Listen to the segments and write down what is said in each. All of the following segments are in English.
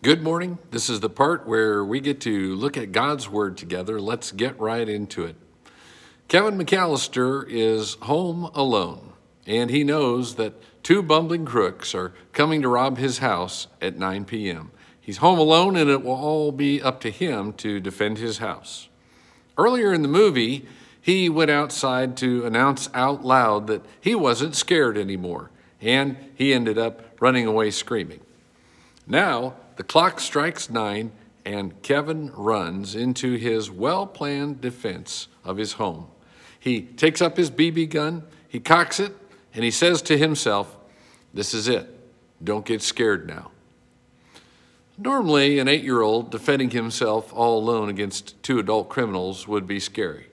Good morning. This is the part where we get to look at God's Word together. Let's get right into it. Kevin McAllister is home alone, and he knows that two bumbling crooks are coming to rob his house at 9 p.m. He's home alone, and it will all be up to him to defend his house. Earlier in the movie, he went outside to announce out loud that he wasn't scared anymore, and he ended up running away screaming. Now, the clock strikes 9, and Kevin runs into his well-planned defense of his home. He takes up his BB gun, he cocks it, and he says to himself, "This is it. Don't get scared now." Normally, an 8-year-old defending himself all alone against two adult criminals would be scary.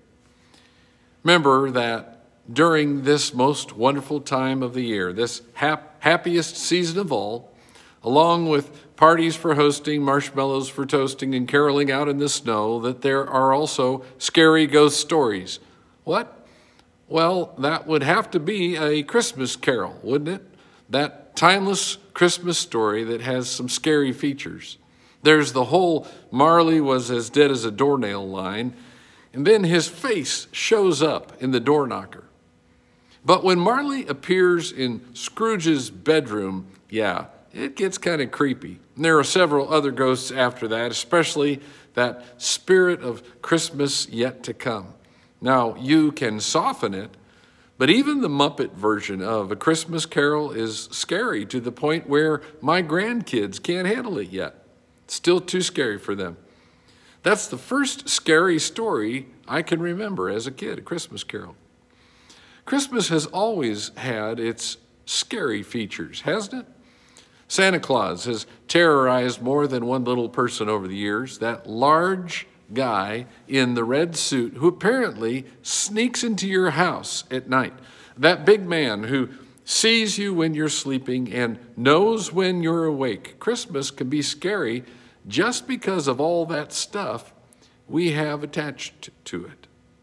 Remember that during this most wonderful time of the year, this happiest season of all, along with parties for hosting, marshmallows for toasting, and caroling out in the snow, that there are also scary ghost stories. What? Well, that would have to be a Christmas Carol, wouldn't it? That timeless Christmas story that has some scary features. There's the whole Marley was as dead as a doornail line, and then his face shows up in the door knocker. But when Marley appears in Scrooge's bedroom, it gets kind of creepy. And there are several other ghosts after that, especially that spirit of Christmas yet to come. Now, you can soften it, but even the Muppet version of A Christmas Carol is scary to the point where my grandkids can't handle it yet. It's still too scary for them. That's the first scary story I can remember as a kid, A Christmas Carol. Christmas has always had its scary features, hasn't it? Santa Claus has terrorized more than one little person over the years. That large guy in the red suit who apparently sneaks into your house at night. That big man who sees you when you're sleeping and knows when you're awake. Christmas can be scary just because of all that stuff we have attached to it.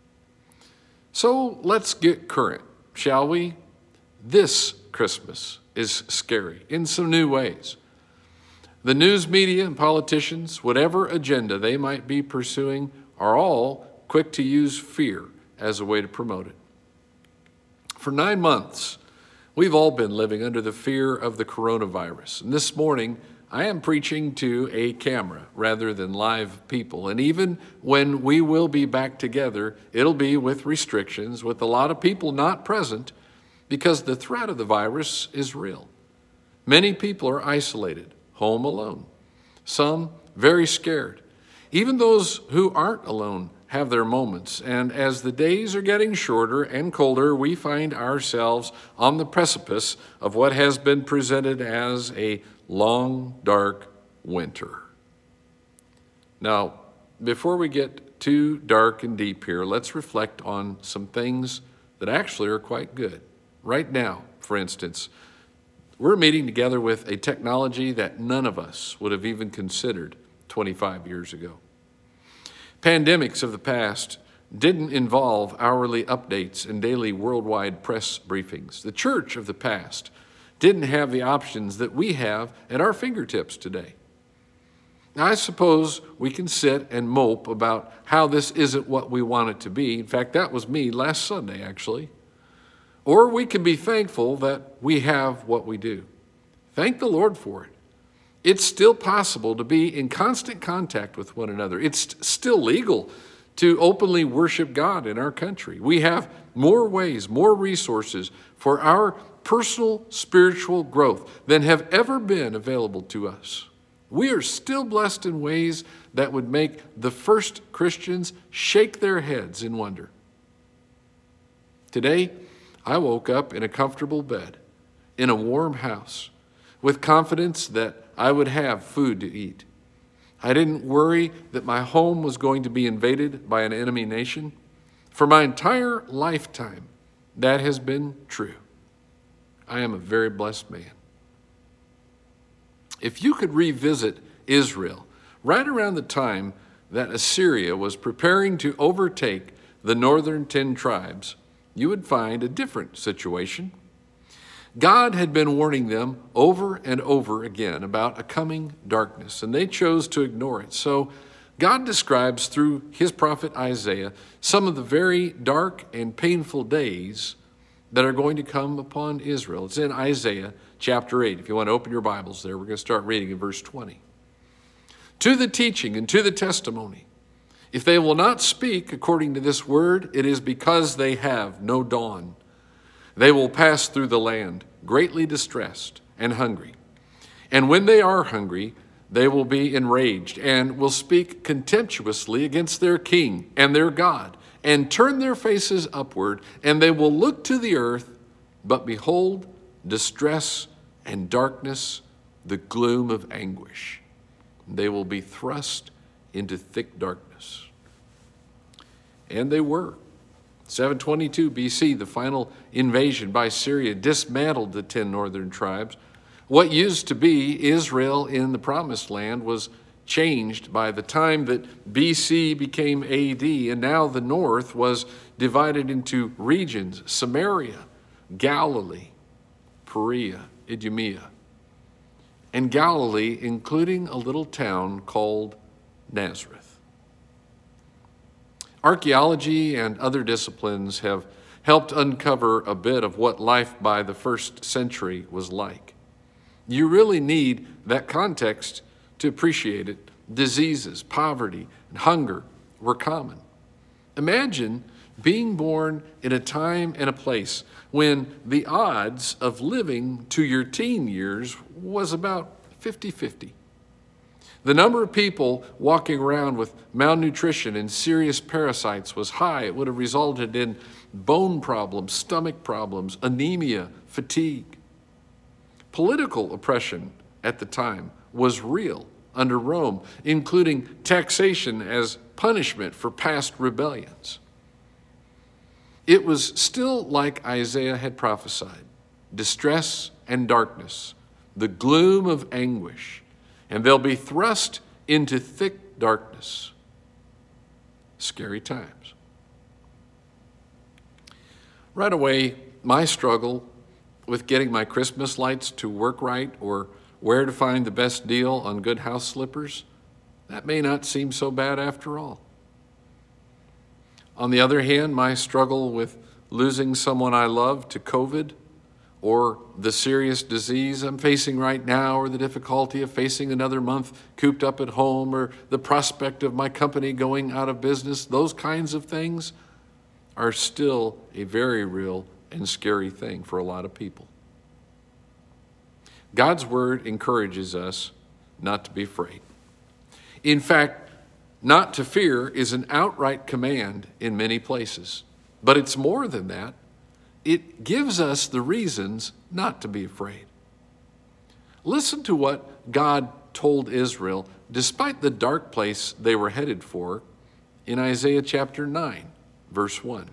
So let's get current, shall we? This Christmas is scary in some new ways. The news media and politicians, whatever agenda they might be pursuing, are all quick to use fear as a way to promote it. For 9 months, we've all been living under the fear of the coronavirus. And this morning, I am preaching to a camera rather than live people. And even when we will be back together, it'll be with restrictions, with a lot of people not present, because the threat of the virus is real. Many people are isolated, home alone. Some very scared. Even those who aren't alone have their moments. And as the days are getting shorter and colder, we find ourselves on the precipice of what has been presented as a long, dark winter. Now, before we get too dark and deep here, let's reflect on some things that actually are quite good. Right now, for instance, we're meeting together with a technology that none of us would have even considered 25 years ago. Pandemics of the past didn't involve hourly updates and daily worldwide press briefings. The church of the past didn't have the options that we have at our fingertips today. Now, I suppose we can sit and mope about how this isn't what we want it to be. In fact, that was me last Sunday, actually. Or we can be thankful that we have what we do. Thank the Lord for it. It's still possible to be in constant contact with one another. It's still legal to openly worship God in our country. We have more ways, more resources for our personal spiritual growth than have ever been available to us. We are still blessed in ways that would make the first Christians shake their heads in wonder. Today, I woke up in a comfortable bed, in a warm house, with confidence that I would have food to eat. I didn't worry that my home was going to be invaded by an enemy nation. For my entire lifetime, that has been true. I am a very blessed man. If you could revisit Israel right around the time that Assyria was preparing to overtake the northern 10 tribes, you would find a different situation. God had been warning them over and over again about a coming darkness, and they chose to ignore it. So God describes through his prophet Isaiah some of the very dark and painful days that are going to come upon Israel. It's in Isaiah chapter 8. If you want to open your Bibles there, we're going to start reading in verse 20. To the teaching and to the testimony, if they will not speak according to this word, it is because they have no dawn. They will pass through the land, greatly distressed and hungry. And when they are hungry, they will be enraged and will speak contemptuously against their king and their God, and turn their faces upward, and they will look to the earth, but behold, distress and darkness, the gloom of anguish. They will be thrust into thick darkness. And they were. 722 BC, the final invasion by Syria dismantled the 10 northern tribes. What used to be Israel in the Promised Land was changed by the time that BC became AD, and now the north was divided into regions: Samaria, Galilee, Perea, Idumea, and Galilee, including a little town called Nazareth. Archaeology and other disciplines have helped uncover a bit of what life by the first century was like. You really need that context to appreciate it. Diseases, poverty, and hunger were common. Imagine being born in a time and a place when the odds of living to your teen years was about 50-50. The number of people walking around with malnutrition and serious parasites was high. It would have resulted in bone problems, stomach problems, anemia, fatigue. Political oppression at the time was real under Rome, including taxation as punishment for past rebellions. It was still like Isaiah had prophesied: distress and darkness, the gloom of anguish, and they'll be thrust into thick darkness. Scary times. Right away, my struggle with getting my Christmas lights to work right, or where to find the best deal on good house slippers, that may not seem so bad after all. On the other hand, my struggle with losing someone I love to COVID, or the serious disease I'm facing right now, or the difficulty of facing another month cooped up at home, or the prospect of my company going out of business, those kinds of things are still a very real and scary thing for a lot of people. God's word encourages us not to be afraid. In fact, not to fear is an outright command in many places, but it's more than that. It gives us the reasons not to be afraid. Listen to what God told Israel, despite the dark place they were headed for, in Isaiah chapter 9, verse 1.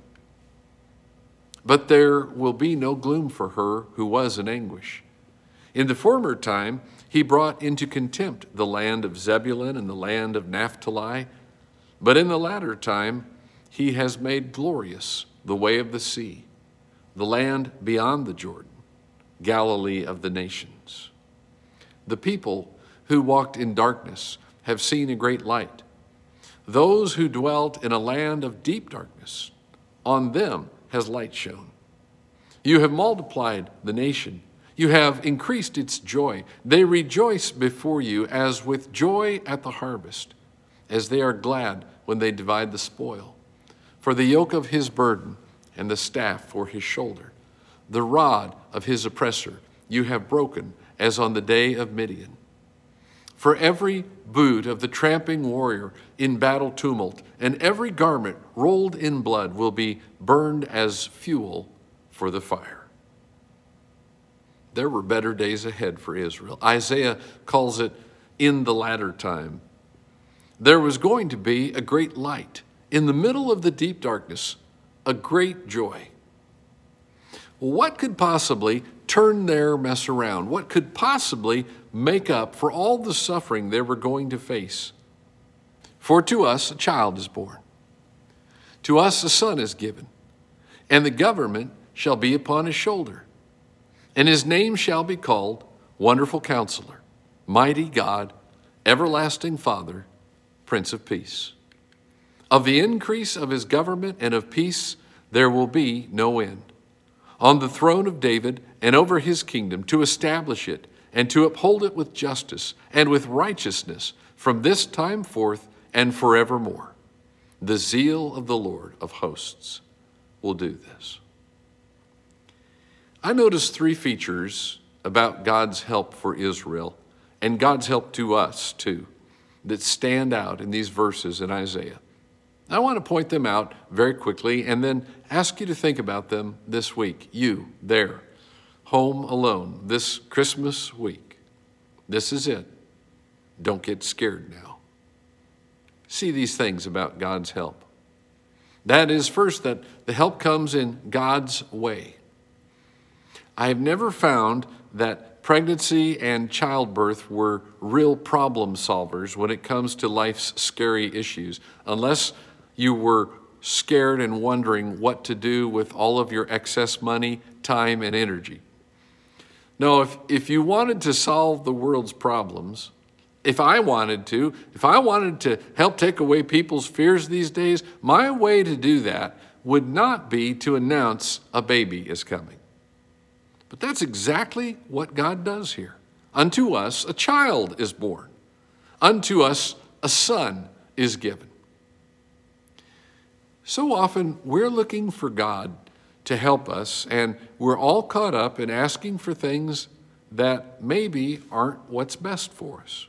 But there will be no gloom for her who was in anguish. In the former time, he brought into contempt the land of Zebulun and the land of Naphtali, but in the latter time, he has made glorious the way of the sea, the land beyond the Jordan, Galilee of the nations. The people who walked in darkness have seen a great light. Those who dwelt in a land of deep darkness, on them has light shone. You have multiplied the nation. You have increased its joy. They rejoice before you as with joy at the harvest, as they are glad when they divide the spoil. For the yoke of his burden and the staff for his shoulder, the rod of his oppressor, you have broken as on the day of Midian. For every boot of the tramping warrior in battle tumult, and every garment rolled in blood will be burned as fuel for the fire. There were better days ahead for Israel. Isaiah calls it in the latter time. There was going to be a great light in the middle of the deep darkness, a great joy. What could possibly turn their mess around? What could possibly make up for all the suffering they were going to face? For to us a child is born. To us a son is given, and the government shall be upon his shoulder. And his name shall be called Wonderful Counselor, Mighty God, Everlasting Father, Prince of Peace. Of the increase of his government and of peace there will be no end. On the throne of David and over his kingdom, to establish it and to uphold it with justice and with righteousness from this time forth and forevermore. The zeal of the Lord of hosts will do this. I noticed three features about God's help for Israel and God's help to us too that stand out in these verses in Isaiah. I want to point them out very quickly and then ask you to think about them this week. You, there, home alone, this Christmas week. This is it. Don't get scared now. See these things about God's help. That is, first, that the help comes in God's way. I have never found that pregnancy and childbirth were real problem solvers when it comes to life's scary issues, unless you were scared and wondering what to do with all of your excess money, time, and energy. No, if you wanted to solve the world's problems, if I wanted to help take away people's fears these days, my way to do that would not be to announce a baby is coming. But that's exactly what God does here. Unto us a child is born. Unto us a son is given. So often we're looking for God to help us, and we're all caught up in asking for things that maybe aren't what's best for us.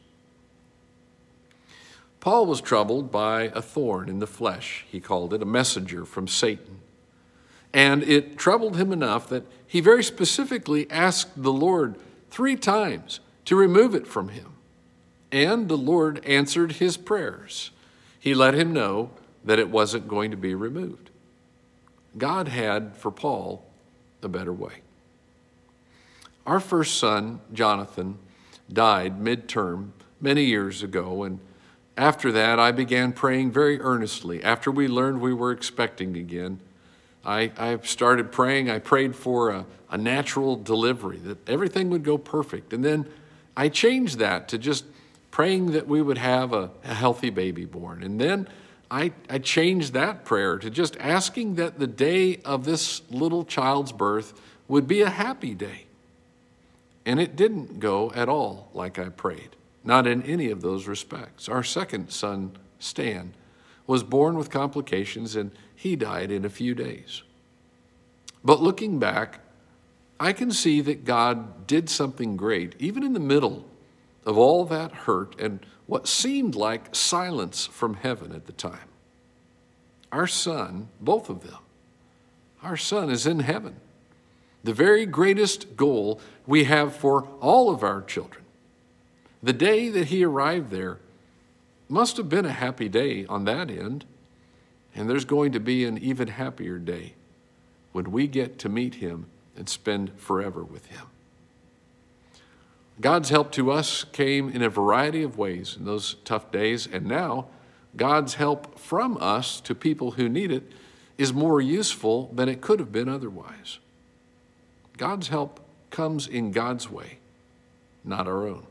Paul was troubled by a thorn in the flesh, he called it, a messenger from Satan. And it troubled him enough that he very specifically asked the Lord 3 times to remove it from him. And the Lord answered his prayers. He let him know that it wasn't going to be removed. God had, for Paul, a better way. Our first son, Jonathan, died midterm many years ago, and after that, I began praying very earnestly. After we learned we were expecting again, I started praying. I prayed for a natural delivery, that everything would go perfect. And then I changed that to just praying that we would have a healthy baby born. And then I changed that prayer to just asking that the day of this little child's birth would be a happy day. And it didn't go at all like I prayed, not in any of those respects. Our second son, Stan, was born with complications, and he died in a few days. But looking back, I can see that God did something great, even in the middle of all that hurt and what seemed like silence from heaven at the time. Our son, both of them, our son is in heaven. The very greatest goal we have for all of our children. The day that he arrived there must have been a happy day on that end, and there's going to be an even happier day when we get to meet him and spend forever with him. God's help to us came in a variety of ways in those tough days, and now God's help from us to people who need it is more useful than it could have been otherwise. God's help comes in God's way, not our own.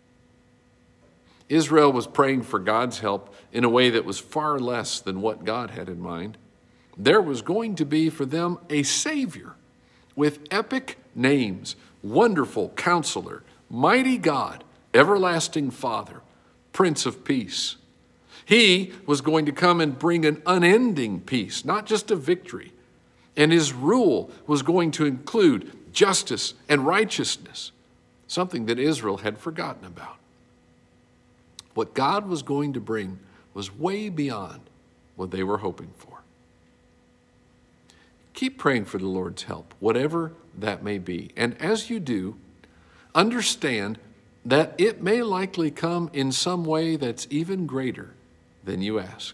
Israel was praying for God's help in a way that was far less than what God had in mind. There was going to be for them a Savior with epic names: Wonderful Counselor, Mighty God, Everlasting Father, Prince of Peace. He was going to come and bring an unending peace, not just a victory. And his rule was going to include justice and righteousness, something that Israel had forgotten about. What God was going to bring was way beyond what they were hoping for. Keep praying for the Lord's help, whatever that may be. And as you do, understand that it may likely come in some way that's even greater than you ask.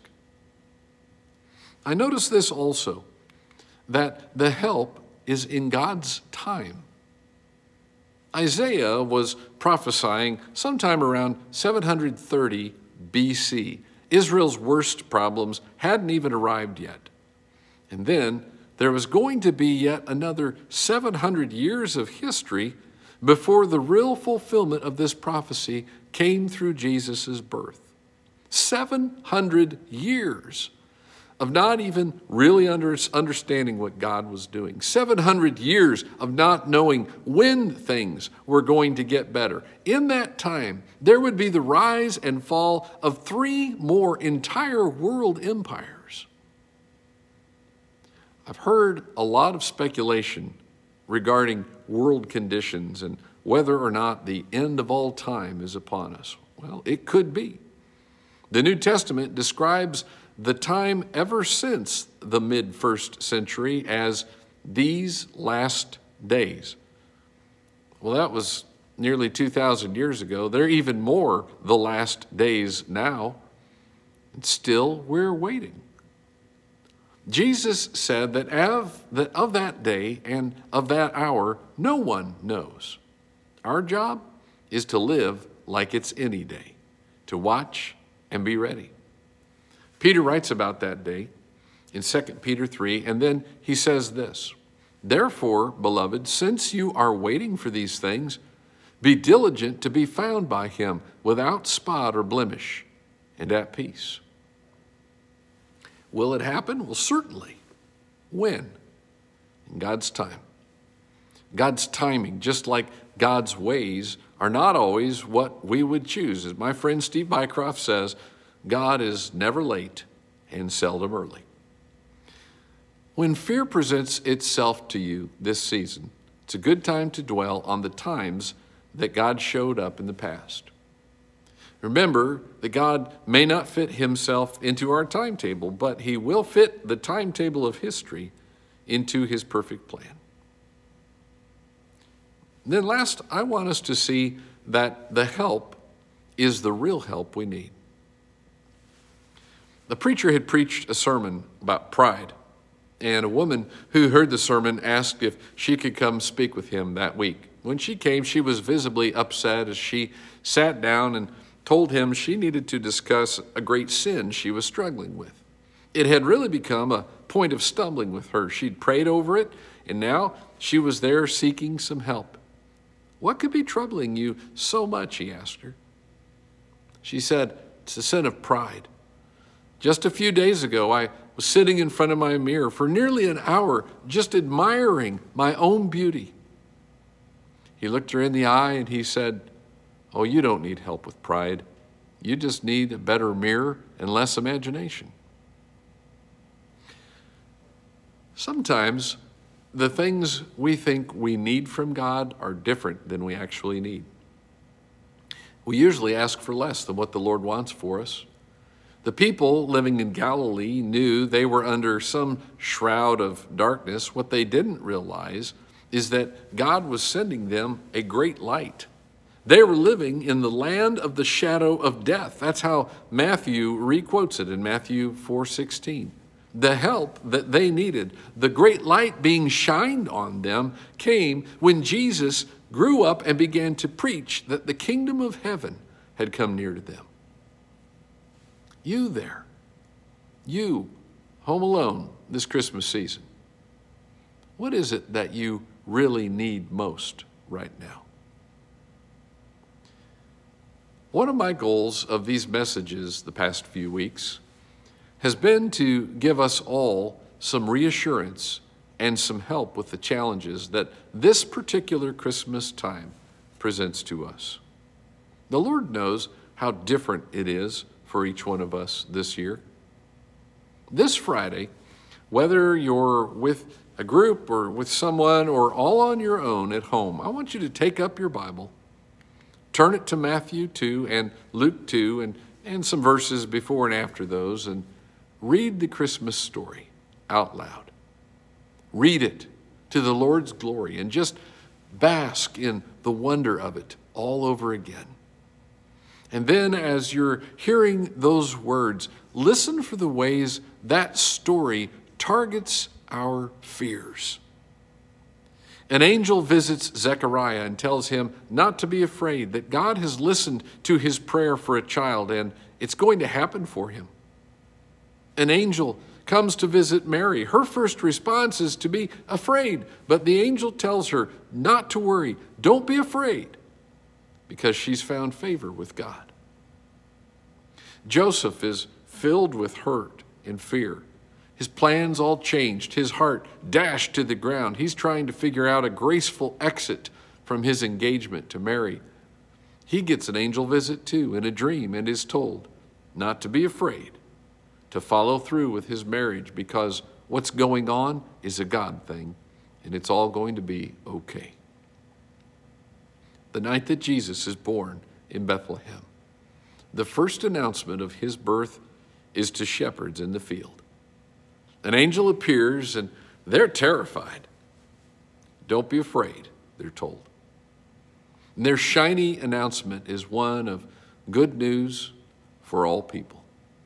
I notice this also, that the help is in God's time. Isaiah was prophesying sometime around 730 BC. Israel's worst problems hadn't even arrived yet. And then there was going to be yet another 700 years of history before the real fulfillment of this prophecy came through Jesus' birth. 700 years of not even really understanding what God was doing. 700 years of not knowing when things were going to get better. In that time, there would be the rise and fall of 3 more entire world empires. I've heard a lot of speculation regarding world conditions and whether or not the end of all time is upon us. Well, it could be. The New Testament describes the time ever since the mid-1st century as these last days. Well, that was nearly 2,000 years ago. They're even more the last days now. And still, we're waiting. Jesus said that of that day and of that hour, no one knows. Our job is to live like it's any day, to watch and be ready. Peter writes about that day in 2 Peter 3, and then he says this, "Therefore, beloved, since you are waiting for these things, be diligent to be found by him without spot or blemish and at peace." Will it happen? Well, certainly. When? In God's time. God's timing, just like God's ways, are not always what we would choose. As my friend Steve Bycroft says, God is never late and seldom early. When fear presents itself to you this season, it's a good time to dwell on the times that God showed up in the past. Remember that God may not fit himself into our timetable, but he will fit the timetable of history into his perfect plan. Then last, I want us to see that the help is the real help we need. The preacher had preached a sermon about pride, and a woman who heard the sermon asked if she could come speak with him that week. When she came, she was visibly upset as she sat down and told him she needed to discuss a great sin she was struggling with. It had really become a point of stumbling with her. She'd prayed over it, and now she was there seeking some help. "What could be troubling you so much?" he asked her. She said, "It's the sin of pride. Just a few days ago, I was sitting in front of my mirror for nearly an hour, just admiring my own beauty." He looked her in the eye and he said, "Oh, you don't need help with pride. You just need a better mirror and less imagination." Sometimes the things we think we need from God are different than we actually need. We usually ask for less than what the Lord wants for us. The people living in Galilee knew they were under some shroud of darkness. What they didn't realize is that God was sending them a great light. They were living in the land of the shadow of death. That's how Matthew requotes it in Matthew 4:16. The help that they needed, the great light being shined on them, came when Jesus grew up and began to preach that the kingdom of heaven had come near to them. You there, you home alone this Christmas season, what is it that you really need most right now? One of my goals of these messages the past few weeks has been to give us all some reassurance and some help with the challenges that this particular Christmas time presents to us. The Lord knows how different it is for each one of us this year. This Friday, whether you're with a group or with someone or all on your own at home, I want you to take up your Bible, turn it to Matthew 2 and Luke 2 and some verses before and after those, and read the Christmas story out loud. Read it to the Lord's glory and just bask in the wonder of it all over again. And then as you're hearing those words, listen for the ways that story targets our fears. An angel visits Zechariah and tells him not to be afraid, that God has listened to his prayer for a child and it's going to happen for him. An angel comes to visit Mary. Her first response is to be afraid, but the angel tells her not to worry. Don't be afraid, because she's found favor with God. Joseph is filled with hurt and fear. His plans all changed. His heart dashed to the ground. He's trying to figure out a graceful exit from his engagement to Mary. He gets an angel visit too in a dream and is told not to be afraid, to follow through with his marriage, because what's going on is a God thing and it's all going to be okay. The night that Jesus is born in Bethlehem, the first announcement of his birth is to shepherds in the field. An angel appears and they're terrified. Don't be afraid, they're told. And their shiny announcement is one of good news for all people.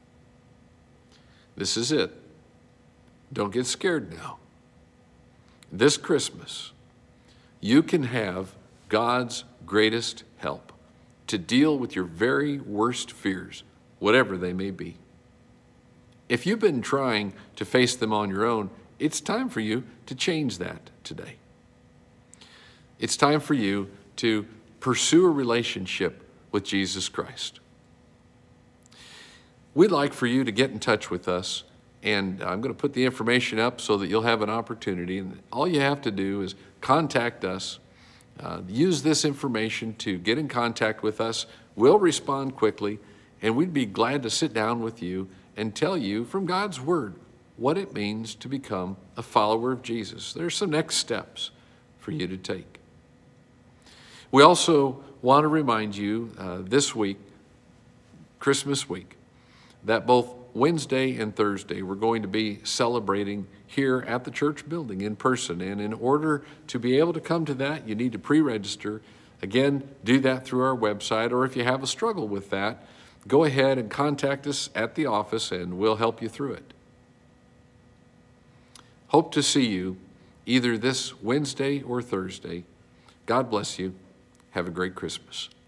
This is it. Don't get scared now. This Christmas, you can have God's greatest help to deal with your very worst fears, whatever they may be. If you've been trying to face them on your own, it's time for you to change that today. It's time for you to pursue a relationship with Jesus Christ. We'd like for you to get in touch with us, and I'm going to put the information up so that you'll have an opportunity. And all you have to do is contact us. Use this information to get in contact with us. We'll respond quickly, and we'd be glad to sit down with you and tell you from God's Word what it means to become a follower of Jesus. There's some next steps for you to take. We also want to remind you this week, Christmas week, that both Wednesday and Thursday we're going to be celebrating here at the church building in person. And in order to be able to come to that, you need to pre-register. Again, do that through our website, or if you have a struggle with that, go ahead and contact us at the office and we'll help you through it. Hope to see you either this Wednesday or Thursday. God bless you. Have a great Christmas.